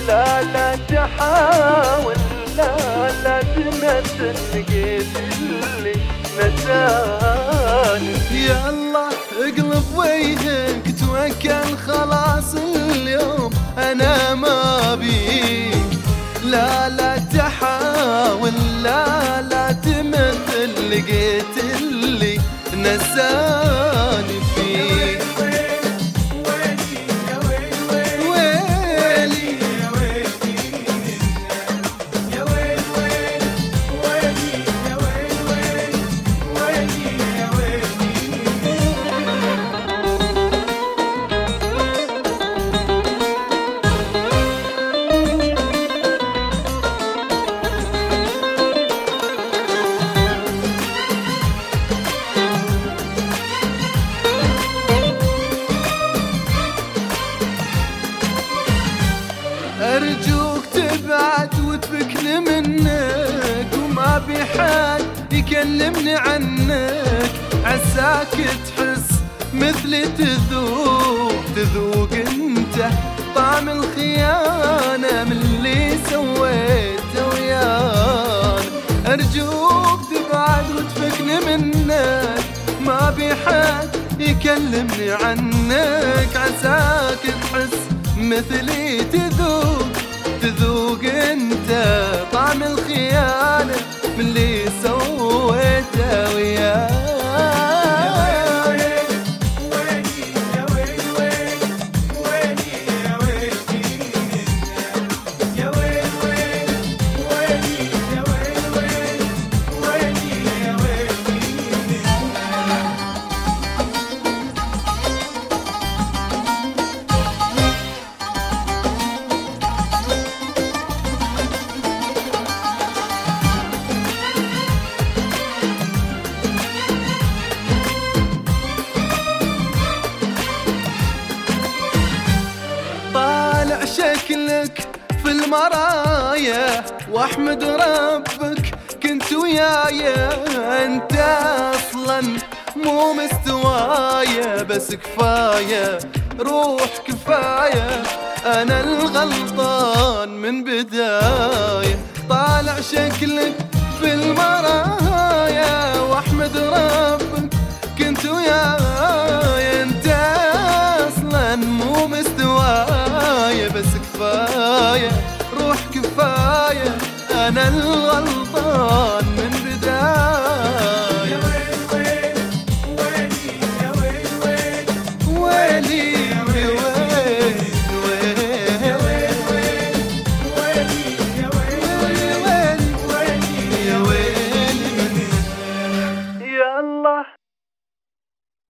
لا لا تحاول، لا لا تمثل، لقيت اللي نساني. يلا اقلب وجهك توكل، خلاص اليوم انا ما بيك. لا لا تحاول، لا لا تمثل، لقيت اللي نساني فيك. أرجوك تبعد وتفكني منك، وما بحد يكلمني عنك. عساك تحس مثلي تذوق انت طعم الخيانة من اللي سويته ويانا. أرجوك تبعد وتفكني منك، ما بحد يكلمني عنك. عساك تحس مثلي تذوق انت طعم الخيانة من اللي سويته وياك. شكلك في المرايا واحمد ربك كنت ويايا. انت اصلا مو مستوايا، بس كفاية روح كفاية، انا الغلطان من بداية. طالع شكلك في المرايا واحمد ربك كنت ويايا.